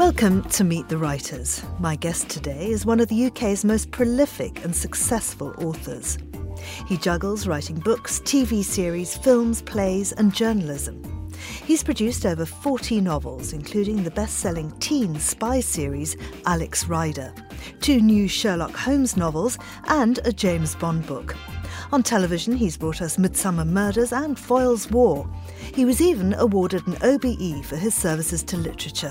Welcome to Meet the Writers. My guest today is one of the UK's most prolific and successful authors. He juggles writing books, TV series, films, plays and journalism. He's produced over 40 novels, including the best-selling teen spy series Alex Rider, 2 new Sherlock Holmes novels and a James Bond book. On television, he's brought us Midsummer Murders and Foyle's War. He was even awarded an OBE for his services to literature.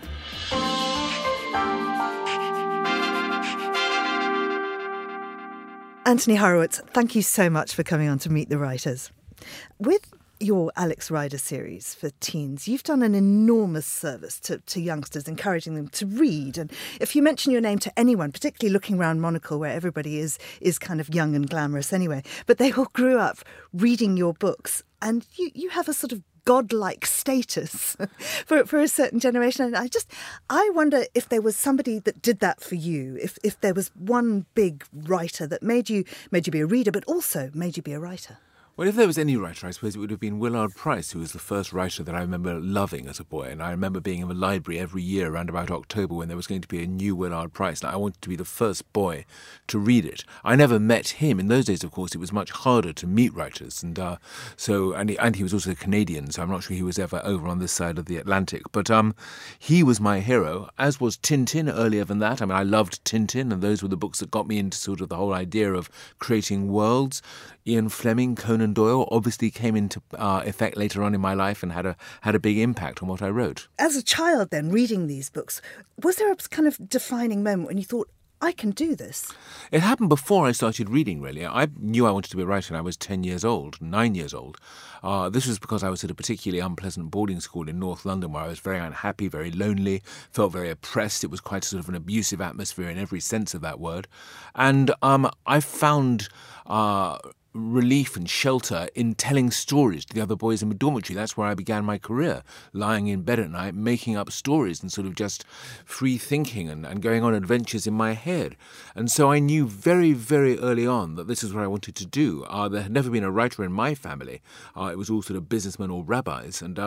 Anthony Horowitz, thank you so much for coming on to Meet the Writers. With your Alex Rider series for teens, you've done an enormous service to youngsters, encouraging them to read. And if you mention your name to anyone, particularly looking around Monocle, where everybody is kind of young and glamorous anyway, but they all grew up reading your books, and you have a sort of godlike status for a certain generation. And I wonder if there was somebody that did that for you, if there was one big writer that made you be a reader, but also made you be a writer. Well, if there was any writer, I suppose it would have been Willard Price, who was the first writer that I remember loving as a boy. And I remember being in the library every year around about October when there was going to be a new Willard Price. And I wanted to be the first boy to read it. I never met him. In those days, of course, it was much harder to meet writers. And he was also Canadian, so I'm not sure he was ever over on this side of the Atlantic. But he was my hero, as was Tintin earlier than that. I mean, I loved Tintin, and those were the books that got me into sort of the whole idea of creating worlds. Ian Fleming, Conan Doyle obviously came into effect later on in my life and had a big impact on what I wrote. As a child then, reading these books, was there a kind of defining moment when you thought, I can do this? It happened before I started reading, really. I knew I wanted to be a writer when I was 9 years old. This was because I was at a particularly unpleasant boarding school in North London where I was very unhappy, very lonely, felt very oppressed. It was quite sort of an abusive atmosphere in every sense of that word. And I found relief and shelter in telling stories to the other boys in the dormitory. That's where I began my career, lying in bed at night, making up stories and sort of just free thinking and going on adventures in my head. And so I knew very, very early on that this is what I wanted to do. There had never been a writer in my family. It was all sort of businessmen or rabbis. And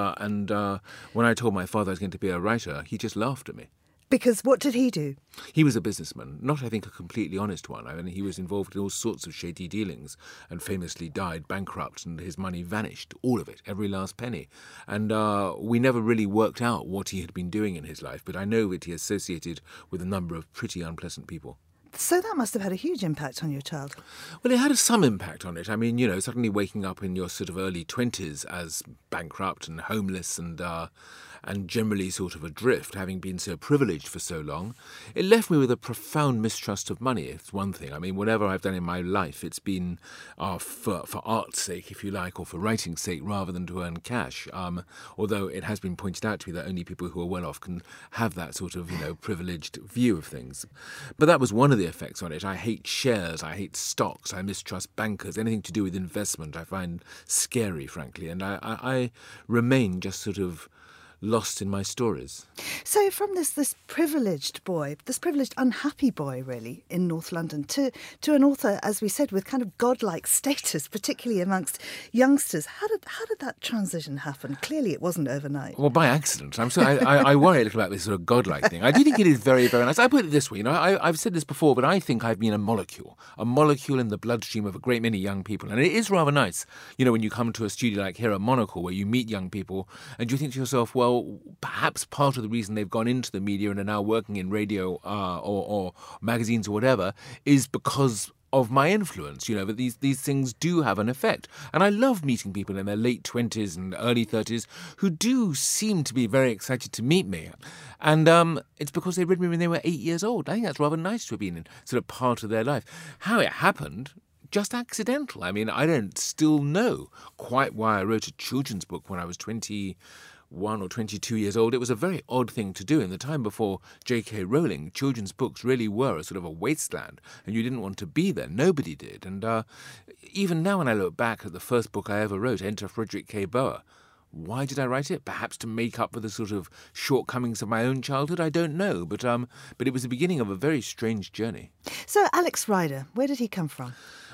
when I told my father I was going to be a writer, he just laughed at me. Because what did he do? He was a businessman, not, I think, a completely honest one. I mean, he was involved in all sorts of shady dealings and famously died bankrupt, and his money vanished, all of it, every last penny. And we never really worked out what he had been doing in his life, but I know that he associated with a number of pretty unpleasant people. So that must have had a huge impact on your childhood. Well, it had some impact on it. I mean, suddenly waking up in your sort of early 20s as bankrupt and homeless and generally sort of adrift, having been so privileged for so long, it left me with a profound mistrust of money. It's one thing. I mean, whatever I've done in my life, it's been for art's sake, if you like, or for writing's sake, rather than to earn cash. Although it has been pointed out to me that only people who are well off can have that sort of, privileged view of things. But that was one of the effects on it. I hate shares, I hate stocks, I mistrust bankers. Anything to do with investment I find scary, frankly. And I remain just sort of lost in my stories. So from this privileged boy, this privileged unhappy boy really in North London to an author, as we said, with kind of godlike status, particularly amongst youngsters, how did that transition happen? Clearly it wasn't overnight. Well, by accident. I worry a little about this sort of godlike thing. I do think it is very, very nice. I put it this way, I've said this before, but I think I've been a molecule in the bloodstream of a great many young people. And it is rather nice, when you come to a studio like here at Monocle, where you meet young people and you think to yourself, well, perhaps part of the reason they've gone into the media and are now working in radio or magazines or whatever is because of my influence, that these things do have an effect. And I love meeting people in their late 20s and early 30s who do seem to be very excited to meet me. And it's because they read me when they were 8 years old. I think that's rather nice to have been in sort of part of their life. How it happened, just accidental. I mean, I don't still know quite why I wrote a children's book when I was 21 or 22 years old. It was a very odd thing to do. In the time before J.K. Rowling, children's books really were a sort of a wasteland, and you didn't want to be there. Nobody did. And even now when I look back at the first book I ever wrote, Enter Frederick K. Boer, why did I write it? Perhaps to make up for the sort of shortcomings of my own childhood? I don't know. But it was the beginning of a very strange journey. So Alex Rider, where did he come from?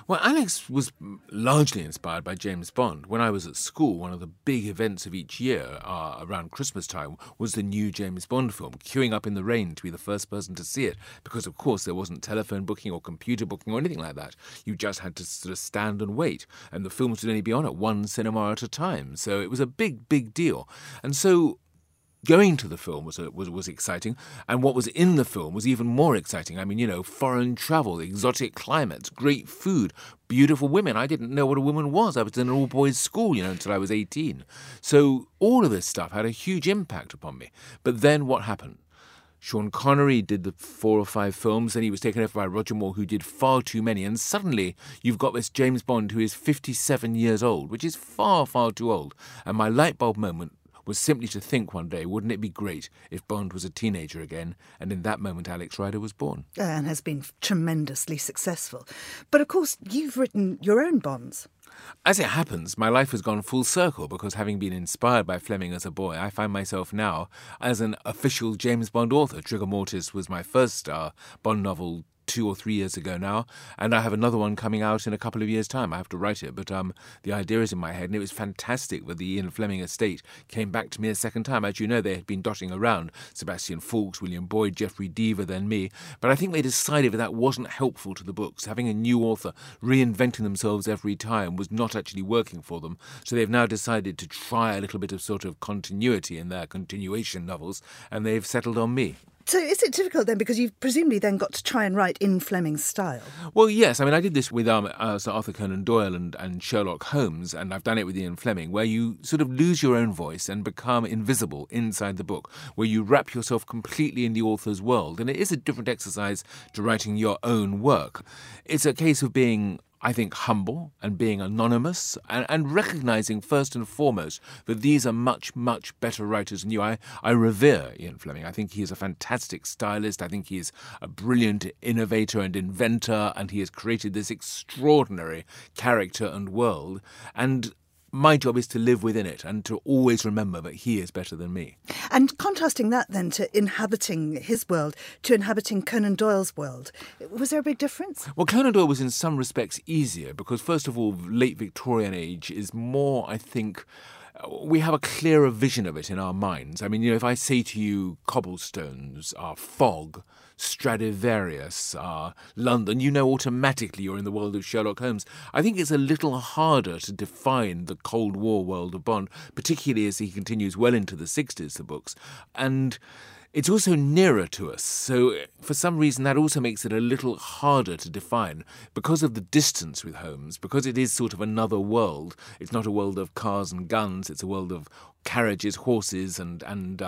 Well, Alex was largely inspired by James Bond. When I was at school, one of the big events of each year around Christmas time was the new James Bond film, queuing up in the rain to be the first person to see it, because, of course, there wasn't telephone booking or computer booking or anything like that. You just had to sort of stand and wait, and the films would only be on at one cinema at a time. So it was a big, big deal. And so going to the film was exciting, and what was in the film was even more exciting. I mean, foreign travel, exotic climates, great food, beautiful women. I didn't know what a woman was. I was in an all-boys school, until I was 18. So all of this stuff had a huge impact upon me. But then what happened? Sean Connery did the 4 or 5 films, and he was taken over by Roger Moore, who did far too many. And suddenly you've got this James Bond who is 57 years old, which is far, far too old. And my light bulb moment was simply to think one day, wouldn't it be great if Bond was a teenager again? And in that moment, Alex Rider was born. And has been tremendously successful. But of course, you've written your own Bonds. As it happens, my life has gone full circle, because having been inspired by Fleming as a boy, I find myself now as an official James Bond author. Trigger Mortis was my first Bond novel 2 or 3 years ago now, and I have another one coming out in a couple of years' time. I have to write it, but the idea is in my head, and it was fantastic that the Ian Fleming estate came back to me a second time. As you know, they had been dotting around Sebastian Faulks, William Boyd, Geoffrey Deaver, then me, but I think they decided that wasn't helpful to the books. Having a new author reinventing themselves every time was not actually working for them, so they've now decided to try a little bit of sort of continuity in their continuation novels, and they've settled on me. So is it difficult then, because you've presumably then got to try and write in Fleming's style? Well, yes. I mean, I did this with Sir Arthur Conan Doyle and Sherlock Holmes, and I've done it with Ian Fleming, where you sort of lose your own voice and become invisible inside the book, where you wrap yourself completely in the author's world. And it is a different exercise to writing your own work. It's a case of being, I think, humble and being anonymous and recognising first and foremost that these are much, much better writers than you. I revere Ian Fleming. I think he is a fantastic stylist. I think he is a brilliant innovator and inventor, and he has created this extraordinary character and world. And my job is to live within it and to always remember that he is better than me. And contrasting that then to inhabiting his world, to inhabiting Conan Doyle's world, was there a big difference? Well, Conan Doyle was in some respects easier because, first of all, late Victorian age is more, I think, we have a clearer vision of it in our minds. I mean, if I say to you cobblestones, fog, Stradivarius, London, you know automatically you're in the world of Sherlock Holmes. I think it's a little harder to define the Cold War world of Bond, particularly as he continues well into the 60s, the books. And it's also nearer to us, so for some reason that also makes it a little harder to define because of the distance with Holmes, because it is sort of another world. It's not a world of cars and guns, it's a world of carriages, horses, and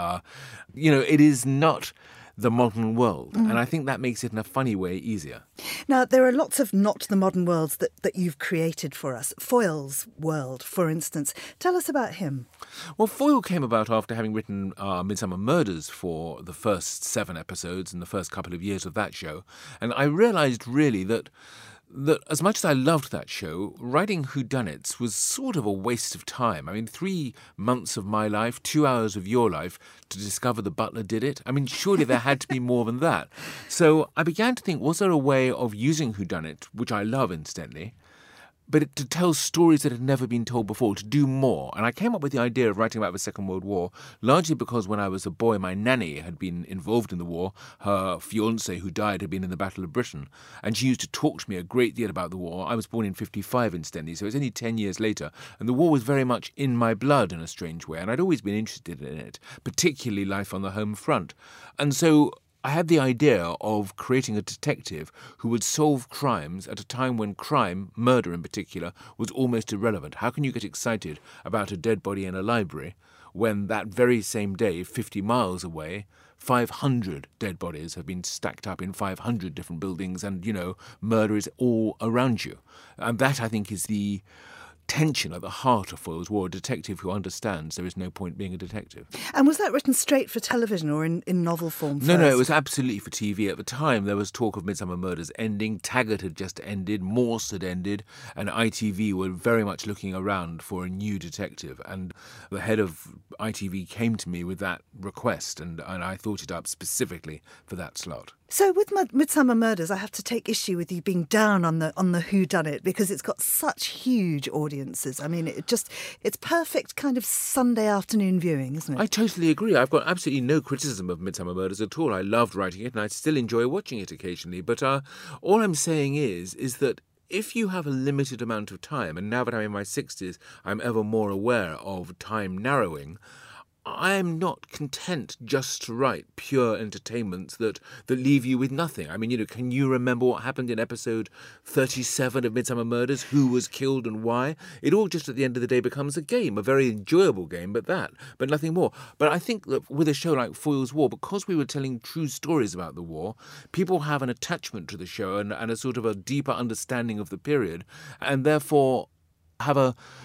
it is not the modern world. And I think that makes it in a funny way easier. Now, there are lots of not the modern worlds that you've created for us. Foyle's world, for instance. Tell us about him. Well, Foyle came about after having written Midsummer Murders for the first 7 episodes and the first couple of years of that show. And I realised really that as much as I loved that show, writing whodunits was sort of a waste of time. I mean, 3 months of my life, 2 hours of your life to discover the butler did it. I mean, surely there had to be more than that. So I began to think, was there a way of using whodunit, which I love incidentally, but to tell stories that had never been told before, to do more. And I came up with the idea of writing about the Second World War, largely because when I was a boy, my nanny had been involved in the war. Her fiancé, who died, had been in the Battle of Britain. And she used to talk to me a great deal about the war. I was born in 55 incidentally, so it's only 10 years later. And the war was very much in my blood in a strange way. And I'd always been interested in it, particularly life on the home front. And so I had the idea of creating a detective who would solve crimes at a time when crime, murder in particular, was almost irrelevant. How can you get excited about a dead body in a library when that very same day, 50 miles away, 500 dead bodies have been stacked up in 500 different buildings and, murder is all around you? And that, I think, is the tension at the heart of Foyle's War, a detective who understands there is no point being a detective. And was that written straight for television or in novel form first? No, it was absolutely for TV. At the time, there was talk of Midsummer Murders ending, Taggart had just ended, Morse had ended, and ITV were very much looking around for a new detective. And the head of ITV came to me with that request, and I thought it up specifically for that slot. So with Midsummer Murders, I have to take issue with you being down on the whodunit because it's got such huge audiences. I mean, it's perfect kind of Sunday afternoon viewing, isn't it? I totally agree. I've got absolutely no criticism of Midsummer Murders at all. I loved writing it and I still enjoy watching it occasionally. But all I'm saying is that if you have a limited amount of time, and now that I'm in my 60s, I'm ever more aware of time narrowing, I'm not content just to write pure entertainments that leave you with nothing. I mean, can you remember what happened in episode 37 of Midsummer Murders? Who was killed and why? It all just at the end of the day becomes a game, a very enjoyable game, but nothing more. But I think that with a show like Foyle's War, because we were telling true stories about the war, people have an attachment to the show and a sort of a deeper understanding of the period, and therefore have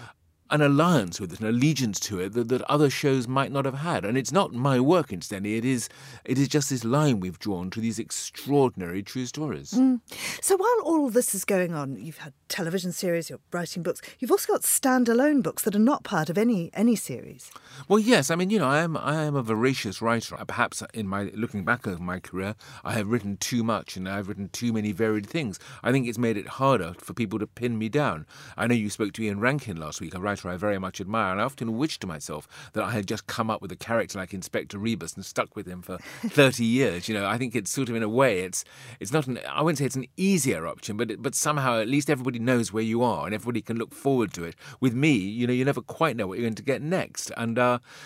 an alliance with it, an allegiance to it that other shows might not have had. And it's not my work, incidentally. It is just this line we've drawn to these extraordinary true stories. So while all this is going on, you've had television series, you're writing books, you've also got standalone books that are not part of any series. Well, yes. I mean, I am a voracious writer. Perhaps in my looking back over my career, I have written too much and I've written too many varied things. I think it's made it harder for people to pin me down. I know you spoke to Ian Rankin last week, a writer I very much admire, and I often wish to myself that I had just come up with a character like Inspector Rebus and stuck with him for 30 years. I think it's sort of, in a way, it's not I wouldn't say it's an easier option, but somehow at least everybody knows where you are and everybody can look forward to it. With me, you never quite know what you're going to get next, and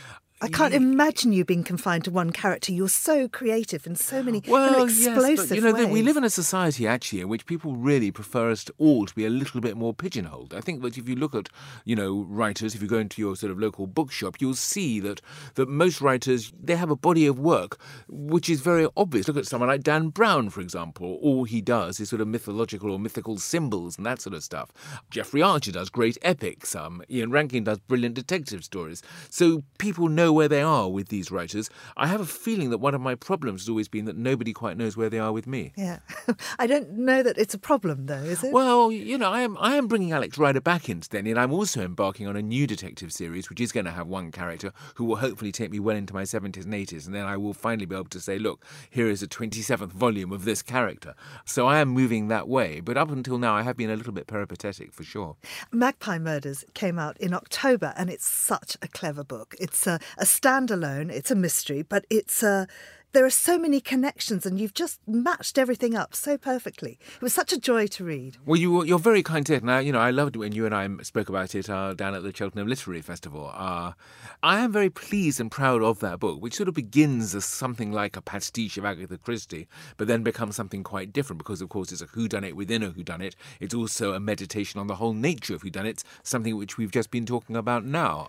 I can't imagine you being confined to one character. You're so creative in so many explosive ways. We live in a society, actually, in which people really prefer us all to be a little bit more pigeonholed. I think that if you look at, writers, if you go into your sort of local bookshop, you'll see that most writers, they have a body of work which is very obvious. Look at someone like Dan Brown, for example. All he does is sort of mythological or mythical symbols and that sort of stuff. Jeffrey Archer does great epics. Ian Rankin does brilliant detective stories. So people know where they are with these writers. I have a feeling that one of my problems has always been that nobody quite knows where they are with me. Yeah. I don't know that it's a problem, though, is it? Well, I am bringing Alex Rider back incidentally, and I'm also embarking on a new detective series, which is going to have one character who will hopefully take me well into my 70s and 80s, and then I will finally be able to say, look, here is a 27th volume of this character. So I am moving that way, but up until now I have been a little bit peripatetic, for sure. Magpie Murders came out in October, and it's such a clever book. It's a standalone, it's a mystery, but there are so many connections and you've just matched everything up so perfectly. It was such a joy to read. Well, you're very kind to it. Now, I loved it when you and I spoke about it down at the Cheltenham Literary Festival. I am very pleased and proud of that book, which sort of begins as something like a pastiche of Agatha Christie, but then becomes something quite different because, of course, it's a whodunit within a whodunit. It's also a meditation on the whole nature of whodunits, something which we've just been talking about now.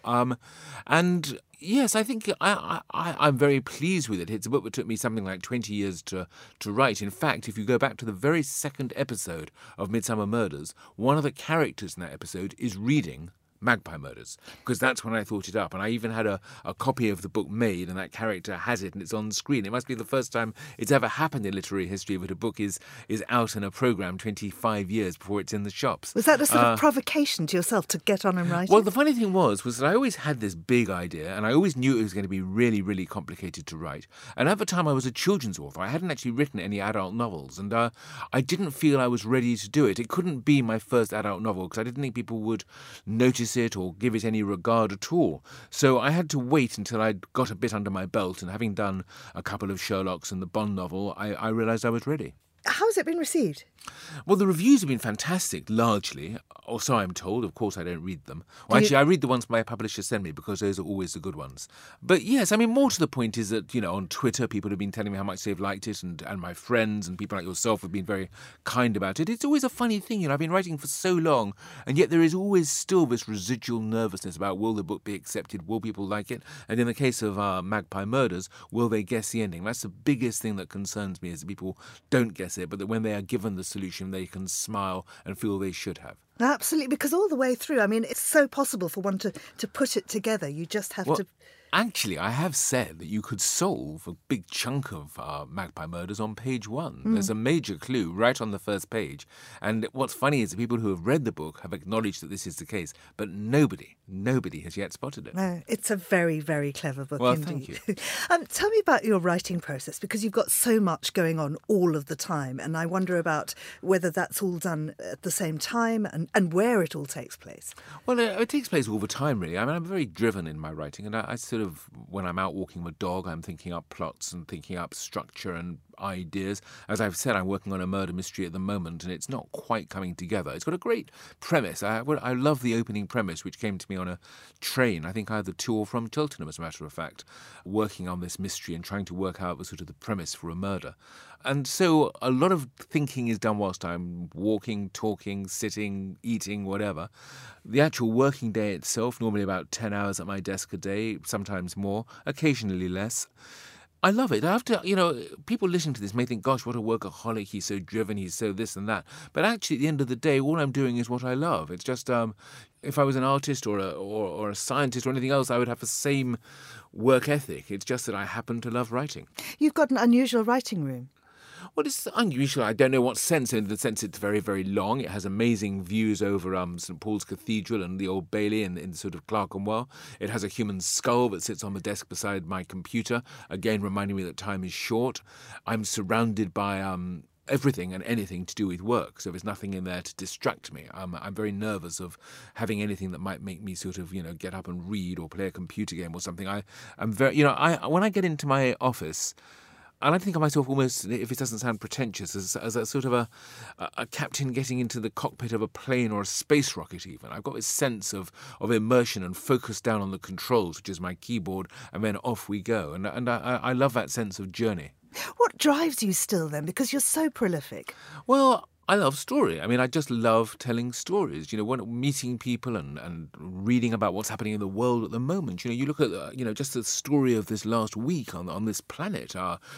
And yes, I think I'm very pleased with it. It's a book that took me something like 20 years to write. In fact, if you go back to the very second episode of Midsummer Murders, one of the characters in that episode is reading Magpie Murders, because that's when I thought it up. And I even had a copy of the book made, and that character has it, and it's on screen. It must be the first time it's ever happened in literary history that a book is out in a programme 25 years before it's in the shops. Was that a sort of provocation to yourself to get on and write Well, it? the funny thing was that I always had this big idea, and I always knew it was going to be really, really complicated to write. And at the time I was a children's author. I hadn't actually written any adult novels, and I didn't feel I was ready to do it. It couldn't be my first adult novel, because I didn't think people would notice it or give it any regard at all. So I had to wait until I'd got a bit under my belt, and having done a couple of Sherlocks and the Bond novel, I realised I was ready. How has it been received? Well, the reviews have been fantastic, largely, or so I'm told. Of course, I don't read them. Well, actually, I read the ones my publishers send me because those are always the good ones. But yes, I mean, more to the point is that, on Twitter, people have been telling me how much they've liked it, and my friends and people like yourself have been very kind about it. It's always a funny thing, I've been writing for so long, and yet there is always still this residual nervousness about, will the book be accepted? Will people like it? And in the case of Magpie Murders, will they guess the ending? That's the biggest thing that concerns me, is that people don't guess it, but that when they are given the solution, they can smile and feel they should have. Absolutely, because all the way through, I mean, it's so possible for one to put it together. You just have to... Actually, I have said that you could solve a big chunk of Magpie Murders on page 1. There's a major clue right on the first page. And what's funny is the people who have read the book have acknowledged that this is the case, but nobody has yet spotted it. No, it's a very, very clever book indeed. Thank you. Tell me about your writing process, because you've got so much going on all of the time, and I wonder about whether that's all done at the same time and where it all takes place. Well, it takes place all the time, really. I mean, I'm very driven in my writing, and I sort of, when I'm out walking with dog, I'm thinking up plots and thinking up structure and ideas. As I've said, I'm working on a murder mystery at the moment, and it's not quite coming together. It's got a great premise. I love the opening premise, which came to me on a train, I think either to or from Cheltenham, as a matter of fact, working on this mystery and trying to work out the premise for a murder. And so a lot of thinking is done whilst I'm walking, talking, sitting, eating, whatever. The actual working day itself, normally about 10 hours at my desk a day, sometimes more, occasionally less. I love it. After, people listening to this may think, gosh, what a workaholic, he's so driven, he's so this and that. But actually, at the end of the day, all I'm doing is what I love. It's just, if I was an artist or a scientist or anything else, I would have the same work ethic. It's just that I happen to love writing. You've got an unusual writing room. Well, it's unusual. I don't know what sense. In the sense it's very, very long. It has amazing views over St Paul's Cathedral and the Old Bailey in sort of Clerkenwell. It has a human skull that sits on the desk beside my computer, again reminding me that time is short. I'm surrounded by everything and anything to do with work, so there's nothing in there to distract me. I'm very nervous of having anything that might make me sort of, get up and read or play a computer game or something. I'm very, when I get into my office, I like to think of myself almost, if it doesn't sound pretentious, as a sort of a captain getting into the cockpit of a plane or a space rocket even. I've got this sense of immersion and focus down on the controls, which is my keyboard, and then off we go. And I love that sense of journey. What drives you still then? Because you're so prolific. Well, I love story. I mean, I just love telling stories. When meeting people and reading about what's happening in the world at the moment. You look at just the story of this last week on this planet.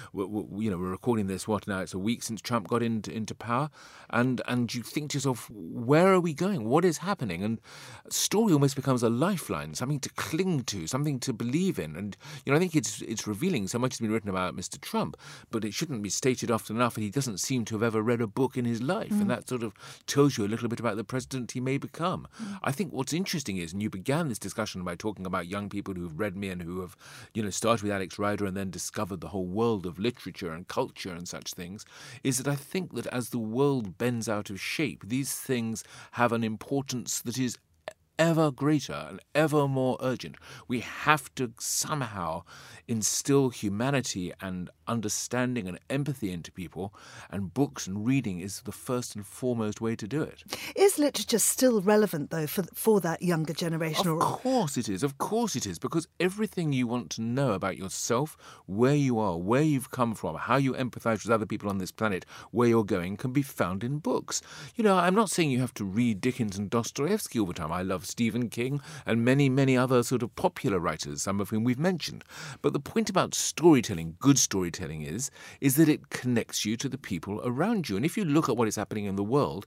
We're recording this. Now it's a week since Trump got into power, and you think to yourself, where are we going? What is happening? And story almost becomes a lifeline, something to cling to, something to believe in. And I think it's revealing. So much has been written about Mr. Trump, but it shouldn't be stated often enough that he doesn't seem to have ever read a book in his life. And that sort of tells you a little bit about the president he may become. I think what's interesting is, and you began this discussion by talking about young people who've read me and who have, started with Alex Rider and then discovered the whole world of literature and culture and such things, is that I think that as the world bends out of shape, these things have an importance that is ever greater and ever more urgent. We have to somehow instill humanity and understanding and empathy into people, and books and reading is the first and foremost way to do it. Is literature still relevant, though, for that younger generation? Of course it is, because everything you want to know about yourself, where you are, where you've come from, how you empathise with other people on this planet, where you're going, can be found in books. I'm not saying you have to read Dickens and Dostoevsky all the time. I love Stephen King and many, many other sort of popular writers, some of whom we've mentioned. But the point about storytelling, good storytelling, is that it connects you to the people around you. And if you look at what is happening in the world,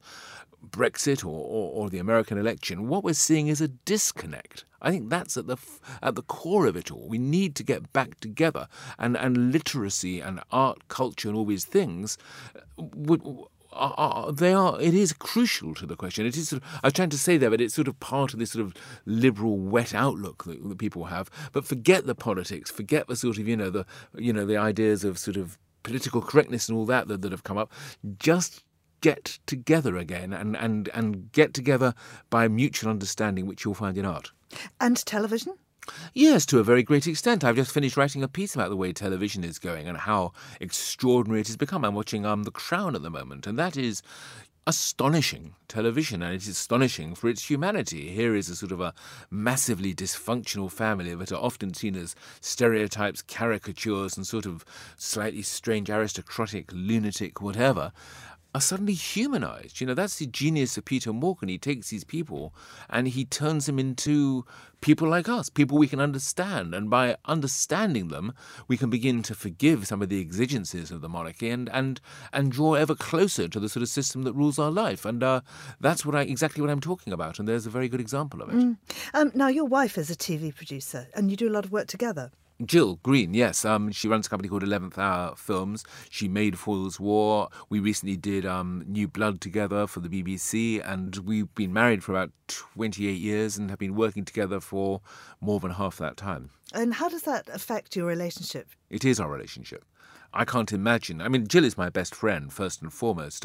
Brexit or the American election, what we're seeing is a disconnect. I think that's at the core of it all. We need to get back together, and literacy and art, culture, and all these things it is crucial to the question. It is. I was trying to say there, but it's sort of part of this sort of liberal, wet outlook that people have. But forget the politics, forget the sort of the ideas of sort of political correctness and all that have come up. Just get together again and get together by mutual understanding, which you'll find in art. And television? Yes, to a very great extent. I've just finished writing a piece about the way television is going and how extraordinary it has become. I'm watching The Crown at the moment, and that is astonishing television, and it is astonishing for its humanity. Here is a sort of a massively dysfunctional family that are often seen as stereotypes, caricatures, and sort of slightly strange, aristocratic, lunatic, whatever. are suddenly humanized. That's the genius of Peter Morgan. He takes these people and he turns them into people like us, people we can understand. And by understanding them, we can begin to forgive some of the exigencies of the monarchy and draw ever closer to the sort of system that rules our life. And that's exactly what I'm talking about. And there's a very good example of it. Now, your wife is a TV producer and you do a lot of work together. Jill Green, yes. She runs a company called 11th Hour Films. She made Foyle's War. We recently did New Blood together for the BBC, and we've been married for about 28 years and have been working together for more than half that time. And how does that affect your relationship? It is our relationship. I can't imagine. Jill is my best friend, first and foremost.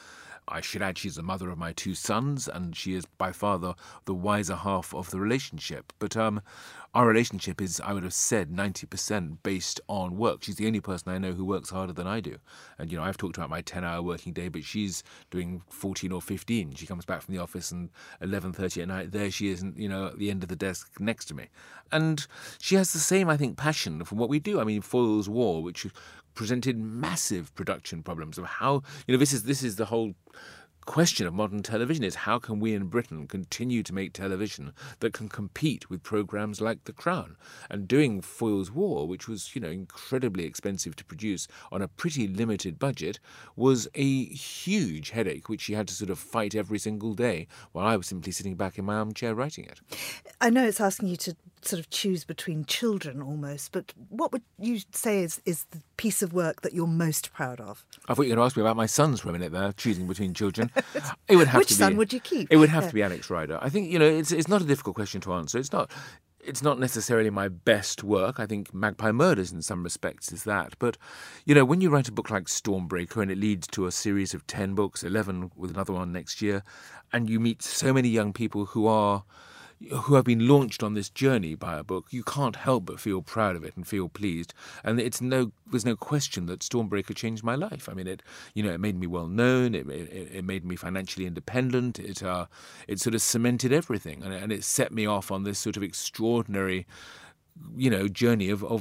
I should add she's the mother of my two sons, and she is by far the wiser half of the relationship. But our relationship is, I would have said, 90% based on work. She's the only person I know who works harder than I do. And, I've talked about my 10-hour working day, but she's doing 14 or 15. She comes back from the office and 11:30 at night, there she is, at the end of the desk next to me. And she has the same, I think, passion for what we do. Foyle's War, which presented massive production problems of how, this is the whole question of modern television, is how can we in Britain continue to make television that can compete with programmes like The Crown? And doing Foyle's War, which was, incredibly expensive to produce on a pretty limited budget, was a huge headache, which she had to sort of fight every single day while I was simply sitting back in my armchair writing it. I know it's asking you to sort of choose between children almost, but what would you say is the piece of work that you're most proud of? I thought you were going to ask me about my sons for a minute there, choosing between children. It would have Which to be, son would you keep? It would have to be Alex Rider. I think, it's not a difficult question to answer. It's not necessarily my best work. I think Magpie Murders in some respects is that. But, when you write a book like Stormbreaker and it leads to a series of 10 books, 11 with another one next year, and you meet so many young people who have been launched on this journey by a book, you can't help but feel proud of it and feel pleased. And there's no question that Stormbreaker changed my life. It made me well known. It made me financially independent. It sort of cemented everything, and it set me off on this sort of extraordinary journey of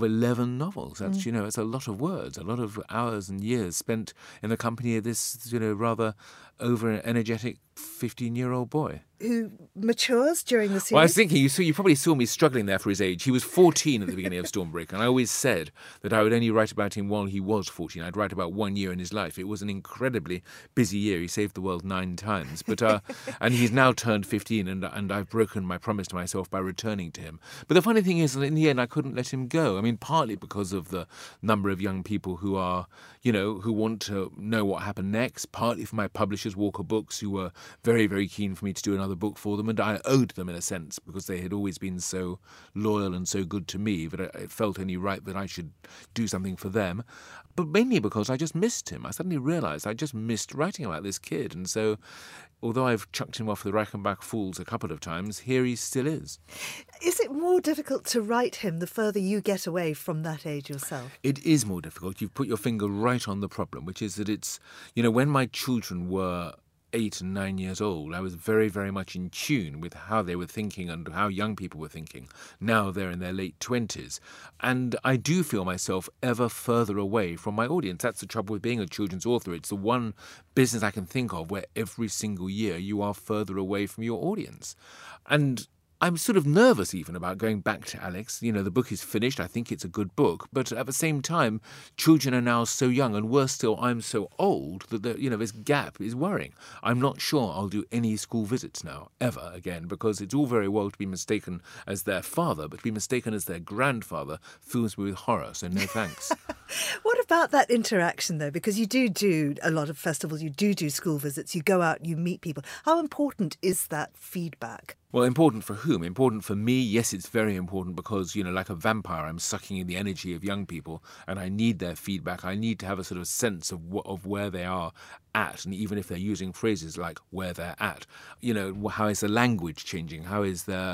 11 novels. That's, it's a lot of words, a lot of hours and years spent in the company of this, rather over-energetic 15-year-old boy. Who matures during the series? Well, I was thinking, you probably saw me struggling there for his age. He was 14 at the beginning of Stormbreaker, and I always said that I would only write about him while he was 14. I'd write about 1 year in his life. It was an incredibly busy year. He saved the world 9 times. But and he's now turned 15, and I've broken my promise to myself by returning to him. But the funny thing is that in the end, I couldn't let him go. Partly because of the number of young people who are, who want to know what happened next, partly for my publishers, Walker Books, who were very, very keen for me to do another book for them, and I owed them in a sense because they had always been so loyal and so good to me that it felt only right that I should do something for them. But mainly because I just missed him. I suddenly realised I just missed writing about this kid, and so although I've chucked him off the Reichenbach Falls a couple of times, here he still is. Is it more difficult to write him the further you get away from that age yourself? It is more difficult. You've put your finger right on the problem, which is that it's, when my children were 8 and 9 years old, I was very, very much in tune with how they were thinking and how young people were thinking. Now they're in their late 20s. And I do feel myself ever further away from my audience. That's the trouble with being a children's author. It's the one business I can think of where every single year you are further away from your audience. And I'm sort of nervous even about going back to Alex. The book is finished. I think it's a good book. But at the same time, children are now so young, and worse still, I'm so old that this gap is worrying. I'm not sure I'll do any school visits now, ever again, because it's all very well to be mistaken as their father, but to be mistaken as their grandfather fills me with horror, so no thanks. What about that interaction, though? Because you do a lot of festivals, you do school visits, you go out, you meet people. How important is that feedback? Well, important for whom? Important for me? Yes, it's very important because, like a vampire, I'm sucking in the energy of young people and I need their feedback. I need to have a sort of sense of where they are at, and even if they're using phrases like where they're at, how is the language changing? How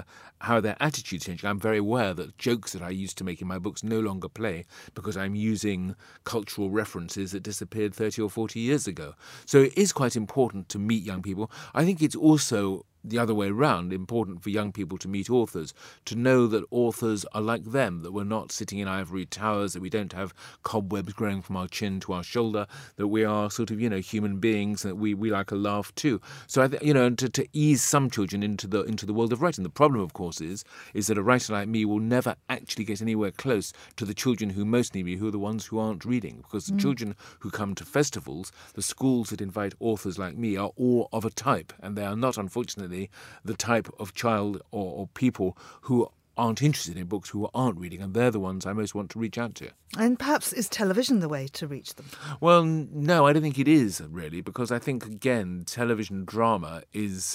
are their attitudes changing? I'm very aware that jokes that I used to make in my books no longer play because I'm using cultural references that disappeared 30 or 40 years ago. So it is quite important to meet young people. I think it's also the other way round, important for young people to meet authors, to know that authors are like them, that we're not sitting in ivory towers, that we don't have cobwebs growing from our chin to our shoulder, that we are sort of, human beings, that we like a laugh too. So, and to ease some children into the world of writing. The problem, of course, is that a writer like me will never actually get anywhere close to the children who most need me, who are the ones who aren't reading. Because the children who come to festivals, the schools that invite authors like me, are all of a type, and they are not, unfortunately, the type of child or people who aren't interested in books, who aren't reading, and they're the ones I most want to reach out to. And perhaps is television the way to reach them? Well, no, I don't think it is, really, because I think, again, television drama is,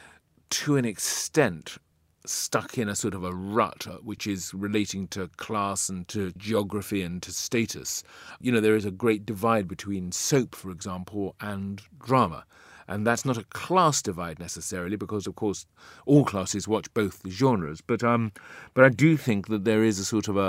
to an extent, stuck in a sort of a rut, which is relating to class and to geography and to status. There is a great divide between soap, for example, and drama. And that's not a class divide necessarily, because, of course, all classes watch both the genres. But I do think that there is a sort of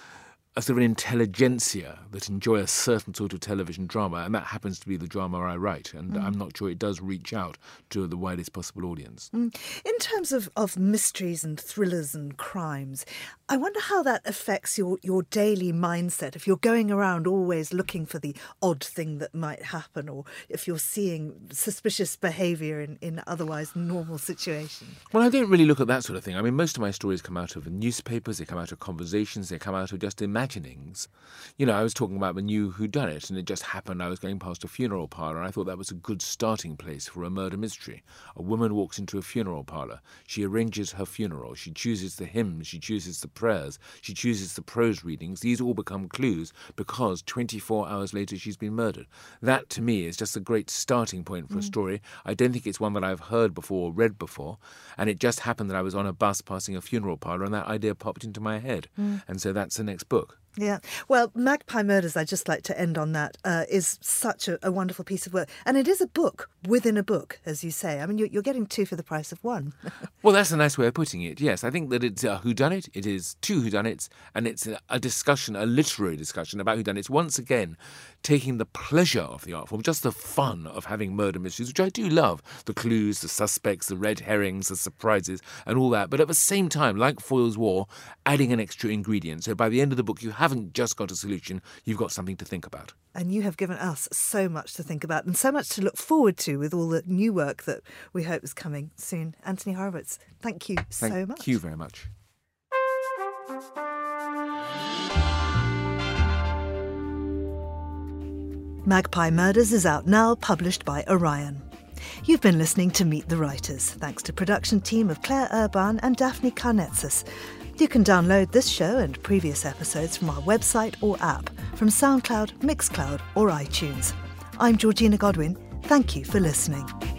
an intelligentsia that enjoy a certain sort of television drama, and that happens to be the drama I write. And I'm not sure it does reach out to the widest possible audience. In terms of mysteries and thrillers and crimes, I wonder how that affects your daily mindset. If you're going around always looking for the odd thing that might happen, or if you're seeing suspicious behaviour in otherwise normal situations. Well, I don't really look at that sort of thing. I mean, most of my stories come out of newspapers, they come out of conversations, they come out of just imaginings. I was talking about the new whodunit, and it just happened I was going past a funeral parlour, and I thought that was a good starting place for a murder mystery. A woman walks into a funeral parlour. She arranges her funeral. She chooses the hymns. She chooses the prayers. She chooses the prose readings. These all become clues because 24 hours later she's been murdered. That, to me, is just a great starting point for a story. I don't think it's one that I've heard before or read before, and it just happened that I was on a bus passing a funeral parlour and that idea popped into my head. And so that's the next book. Yeah. Well, Magpie Murders, I'd just like to end on that, is such a wonderful piece of work. And it is a book within a book, as you say. I mean, you're getting two for the price of one. Well, that's a nice way of putting it, yes. I think that it's a whodunit, it is two whodunits, and it's a discussion, a literary discussion about whodunits. Once again, taking the pleasure of the art form, just the fun of having murder mysteries, which I do love. The clues, the suspects, the red herrings, the surprises, and all that. But at the same time, like Foyle's War, adding an extra ingredient. So by the end of the book, you haven't just got a solution, you've got something to think about. And you have given us so much to think about and so much to look forward to with all the new work that we hope is coming soon. Anthony Horowitz, thank you so much. Thank you very much. Magpie Murders is out now, published by Orion. You've been listening to Meet the Writers, thanks to production team of Claire Urban and Daphne Karnetsis. You can download this show and previous episodes from our website or app, from SoundCloud, Mixcloud or iTunes. I'm Georgina Godwin. Thank you for listening.